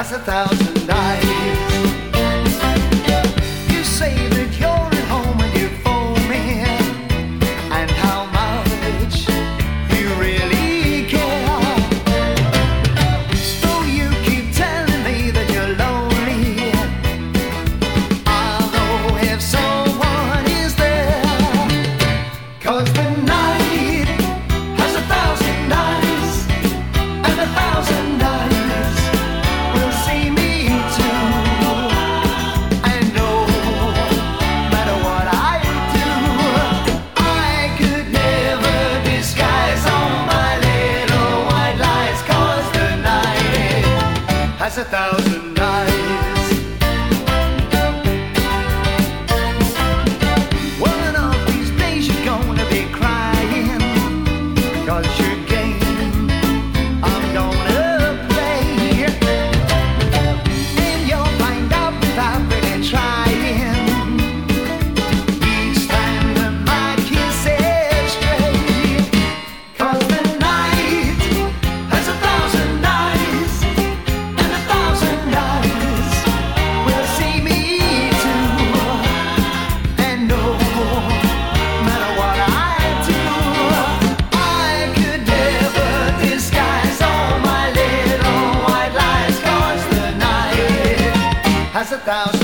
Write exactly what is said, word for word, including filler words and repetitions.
has a thousand eyes. You say that you're at home and you phone me, and how much you really care. So you keep telling me that you're lonely, although if someone is there, 'cause the night has a thousand eyes, and a thousand eyes will see me too. And no matter what I do, I could never disguise all my little white lies, 'cause the night has a thousand eyes. One of these days you're gonna be crying, 'cause your game I'm gonna play, and you'll find out without really trying, each time that my kiss is straight. 'Cause the night has a thousand eyes, and a thousand eyes will see me too. And no matter what I do, I could never disguise all my little white lies, 'cause the night has a thousand